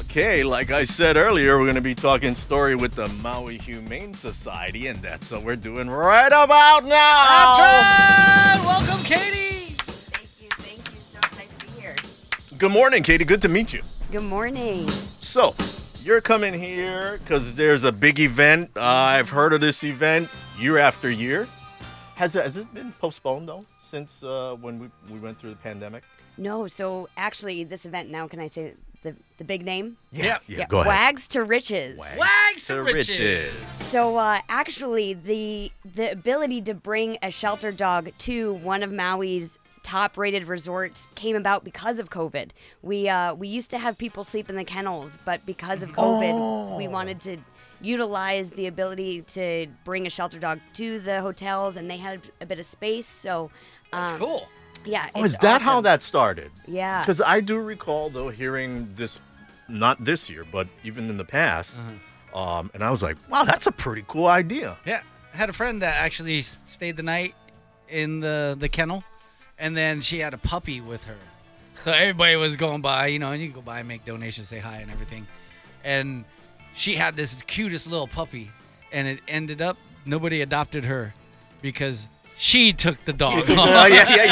Okay, like I said earlier, we're going to be talking story with the Maui Humane Society, and that's what we're doing right about now. That's right! Welcome, Katie! Thank you. So excited to be here. Good morning, Katie. Good to meet you. Good morning. So, you're coming here because there's a big event. I've heard of this event year after year. Has it been postponed, though, since when we went through the pandemic? No, so actually, this event now, can I say the big name? Yeah. Go ahead. Wags to Riches. Wags to riches. So actually, the ability to bring a shelter dog to one of Maui's top-rated resorts came about because of COVID. We used to have people sleep in the kennels, but because of COVID, we wanted to utilize the ability to bring a shelter dog to the hotels, and they had a bit of space. So That's cool. yeah. Oh, it's is that how awesome. that started? Yeah. Because I do recall, though, hearing this, not this year, but even in the past, and I was like, wow, that's a pretty cool idea. Yeah. I had a friend that actually stayed the night in the kennel, and then she had a puppy with her. So everybody was going by, and you can go by and make donations, say hi and everything. And she had this cutest little puppy, and it ended up nobody adopted her because she took the dog. Yeah.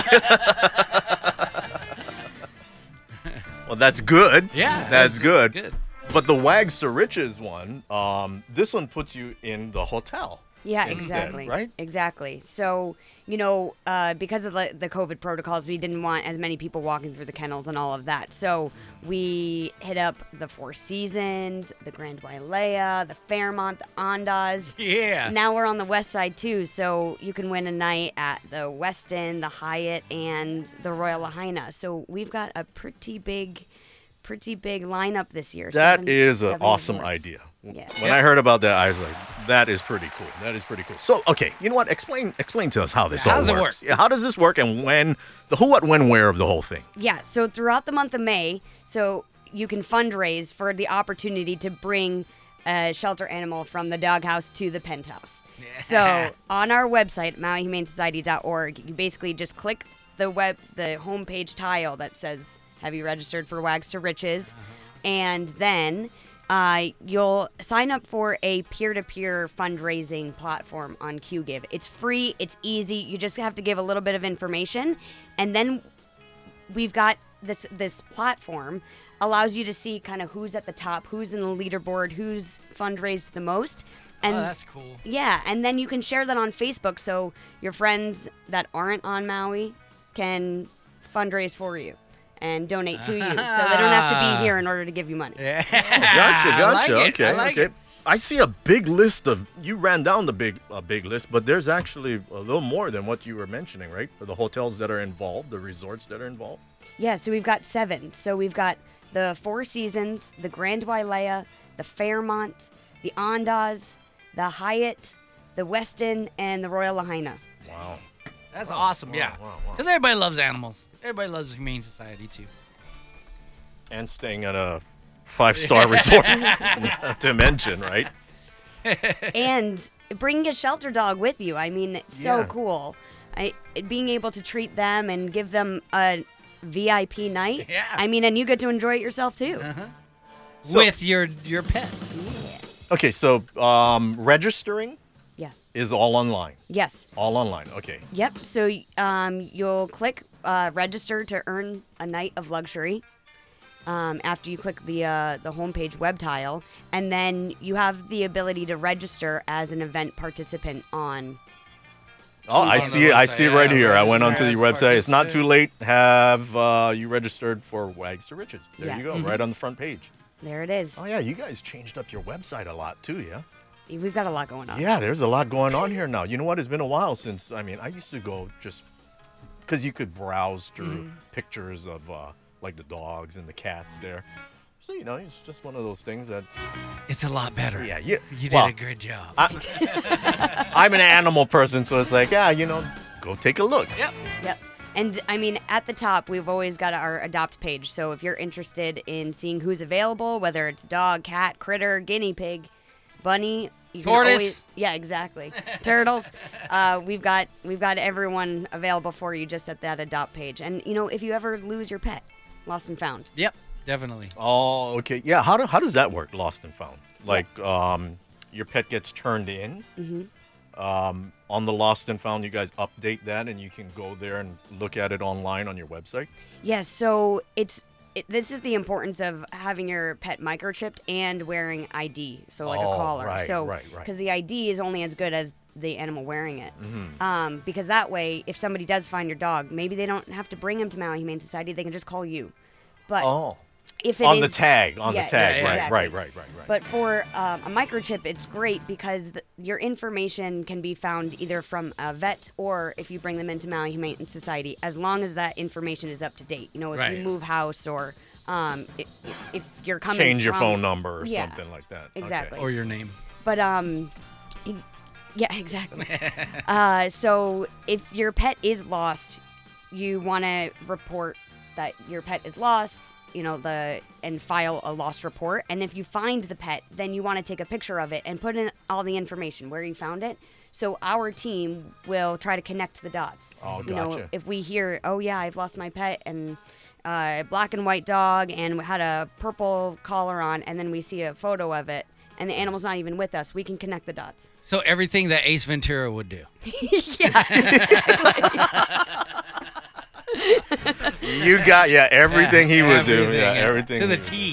Well, that's good. Yeah, That's good. Good. But the Wags to Riches one, this one puts you in the hotel. Yeah, instead, exactly. right? Exactly. So, because of the COVID protocols, we didn't want as many people walking through the kennels and all of that. So we hit up the Four Seasons, the Grand Wailea, the Fairmont, the Ondas. Yeah. Now we're on the west side too, so you can win a night at the Westin, the Hyatt, and the Royal Lahaina. So we've got a pretty big lineup this year. That is an seven awesome resorts. idea. Yeah. When I heard about that, I was like, that is pretty cool. That is pretty cool. So, okay, you know what? Explain to us how this How all does it works. work? Yeah, how does this work and when, the who, what, when, where of the whole thing? Yeah, so throughout the month of May, so you can fundraise for the opportunity to bring a shelter animal from the doghouse to the penthouse. So on our website, MauiHumaneSociety.org, you basically just click the homepage tile that says, have you registered for Wags to Riches? And then you'll sign up for a peer-to-peer fundraising platform on QGive. It's free, it's easy, you just have to give a little bit of information, and then we've got this platform allows you to see kind of who's at the top, who's in the leaderboard, who's fundraised the most. And that's cool. yeah, and then you can share that on Facebook so your friends that aren't on Maui can fundraise for you and donate to you, so they don't have to be here in order to give you money. Yeah. Gotcha. I like it. Okay, I like okay. it. I see a big list of, you ran down a big list, but there's actually a little more than what you were mentioning, right? The hotels that are involved, the resorts that are involved. Yeah, so we've got 7. So we've got the Four Seasons, the Grand Wailea, the Fairmont, the Ondas, the Hyatt, the Westin, and the Royal Lahaina. Wow. That's awesome, yeah. wow. Because everybody loves animals. Everybody loves the Humane Society, too. And staying at a 5-star resort, not to mention, right? And bringing a shelter dog with you. I mean, it's so Yeah. cool. Being able to treat them and give them a VIP night. Yeah. I mean, and you get to enjoy it yourself too. So- With your pet. Okay, so registering Yeah. is all online. Yes. All online, okay. Yep. So you'll click register to earn a night of luxury. After you click the homepage web tile, and then you have the ability to register as an event participant on. Oh, I On the see it. I website, see it right yeah, here. I went register onto the as website. It's not too participant. late. Have you registered for Wags to Riches? There Yeah. you go, right on the front page. There it is. Oh yeah, you guys changed up your website a lot too, yeah? We've got a lot going on. Yeah, there's a lot going on here now. You know what? It's been a while since. I mean, I used to go just because you could browse through pictures of like the dogs and the cats there. So it's just one of those things that. It's a lot better. Yeah, You did well, a good job. I'm an animal person, so it's like, go take a look. Yep. Yep. And I mean, at the top, we've always got our adopt page. So if you're interested in seeing who's available, whether it's dog, cat, critter, guinea pig, bunny, you can Tortoise. always, yeah, exactly, turtles. We've got everyone available for you just at that adopt page. And if you ever lose your pet, lost and found, Yep. Definitely. Oh, okay. Yeah. How does that work? Lost and found. Like, your pet gets turned in. On the Lost and Found, you guys update that, and you can go there and look at it online on your website. Yes, so this is the importance of having your pet microchipped and wearing ID, so like a collar. Right, so, right. because the ID is only as good as the animal wearing it. Because that way, if somebody does find your dog, maybe they don't have to bring him to Maui Humane Society; they can just call you. But if it on is, the tag, yeah, right. exactly. But for a microchip, it's great because your information can be found either from a vet or if you bring them into Maui Humane Society, as long as that information is up to date. You know, if you move house or if you're coming change your from, phone number or something like that. Exactly. Okay. Or your name. But yeah, exactly. So if your pet is lost, you want to report that your pet is lost. You know, and file a lost report. And if you find the pet, then you want to take a picture of it and put in all the information where you found it. So our team will try to connect the dots. Oh, you know, gotcha. if we hear, oh yeah, I've lost my pet and black and white dog and had a purple collar on, and then we see a photo of it and the animal's not even with us, we can connect the dots. So everything that Ace Ventura would do. Yeah. You got everything he would do. Yeah, everything to the he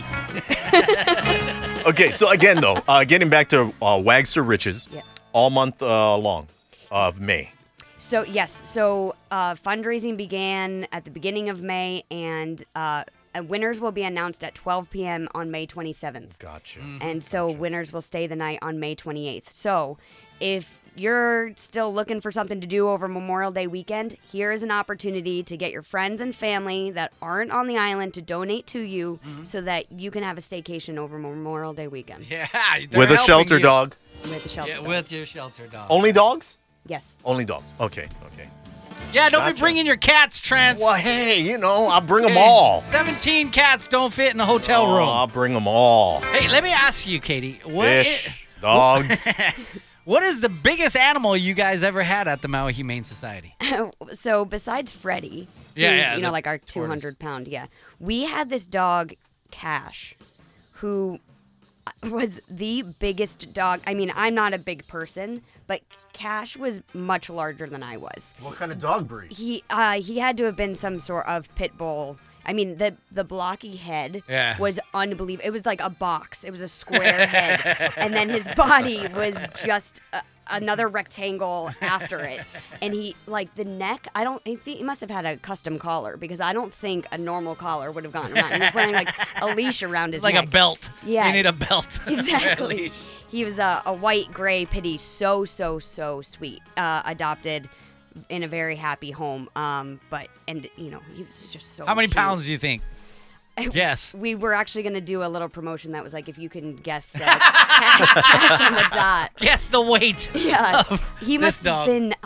T. would. Okay, so again though, getting back to Wagster Riches, all month long of May. So yes, fundraising began at the beginning of May, and winners will be announced at 12 p.m. on May 27th. Gotcha. And so winners will stay the night on May 28th. So if you're still looking for something to do over Memorial Day weekend, here is an opportunity to get your friends and family that aren't on the island to donate to you so that you can have a staycation over Memorial Day weekend. Yeah. With a shelter dog. With a shelter dog. With your shelter dog. Only dogs? Yes. Only dogs. Okay. Yeah, don't be Gotcha. bringing your cats, Trent. Well, hey, I'll bring them all. 17 cats don't fit in a hotel room. I'll bring them all. Hey, let me ask you, Katie. Fish, dogs. What is the biggest animal you guys ever had at the Maui Humane Society? So besides Freddie, who's, like our 200-pound, we had this dog, Cash, who was the biggest dog. I mean, I'm not a big person, but Cash was much larger than I was. What kind of dog breed? He had to have been some sort of pit bull. I mean, the blocky head was unbelievable. It was like a box. It was a square head. And then his body was just another rectangle after it. And he, like, the neck, I think he must have had a custom collar, because I don't think a normal collar would have gotten around. He was wearing, like, a leash around his neck. Like a belt. Yeah. You need a belt. Exactly. He was a white gray pitty, so sweet. Adopted in a very happy home. He was just so How many cute. pounds do you think? Yes. We were actually going to do a little promotion that was like, if you can guess cash on the dot. Guess the weight. Yeah. He this must have dog. been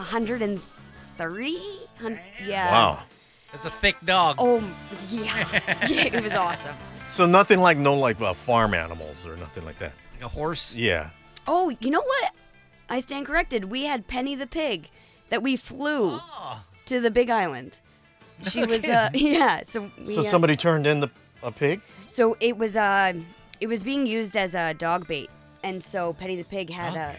130? Yeah. Wow. It's a thick dog. Oh, yeah. Yeah, it was awesome. So nothing like farm animals or nothing like that. Like a horse. Yeah. Oh, you know what? I stand corrected. We had Penny the pig that we flew to the Big Island. She was, So Somebody turned in a pig? So it was being used as a dog bait, and so Penny the pig had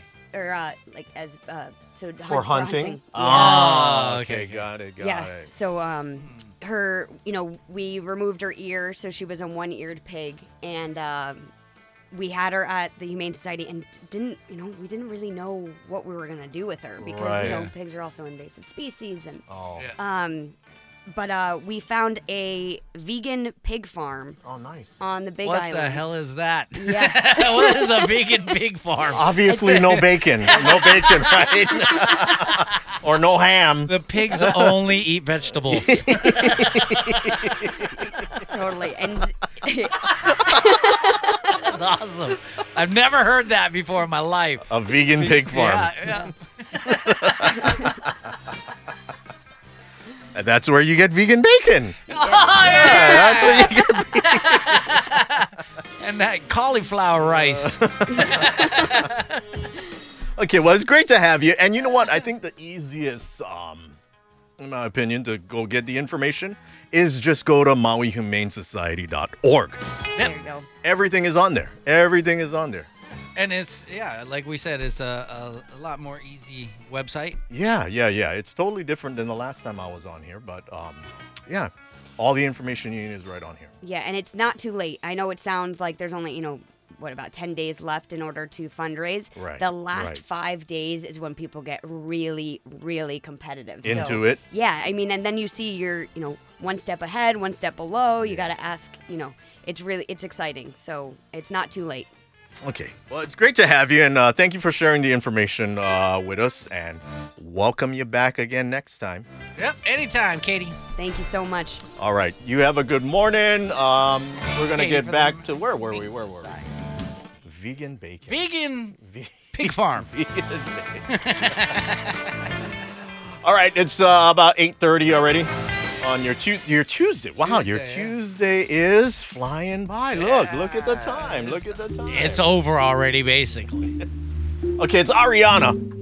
For hunting? Oh, okay. Got it. So her, we removed her ear, so she was a one-eared pig, and we had her at the Humane Society, and we didn't really know what we were gonna do with her, because pigs are also invasive species, and but we found a vegan pig farm. Oh, nice. On the Big What Island. the hell is that? Yeah. What is a vegan pig farm? Obviously, no bacon. No bacon, right? Or no ham. The pigs only eat vegetables. Totally. And That's awesome. I've never heard that before in my life. A vegan pig farm. Yeah. And that's where you get vegan bacon. Oh, Yeah, that's where you get And that cauliflower rice. Okay, well, it's great to have you. And you know what? I think the easiest in my opinion, to go get the information is just go to MauiHumaneSociety.org. There you go. Everything is on there. Everything is on there. And it's, like we said, it's a lot more easy website. Yeah. It's totally different than the last time I was on here, but yeah, all the information you need is right on here. Yeah, and it's not too late. I know it sounds like there's only, about 10 days left in order to fundraise. Right, The last right. 5 days is when people get really, really competitive. Into it. Yeah, I mean, and then you see you're, one step ahead, one step below. You got to ask, it's exciting. So it's not too late. Okay. Well, it's great to have you, and thank you for sharing the information with us, and welcome you back again next time. Yep, anytime, Katie. Thank you so much. All right. You have a good morning. We're going to Katie, get for back the to where were we? Side. Vegan bacon. Vegan Ve- pig farm. Vegan bacon. All right. It's about 8:30 already on your Tuesday. Wow, your Tuesday, yeah. Tuesday is flying by. Look at the time. Look at the time. It's over already, basically. Okay, it's Ariana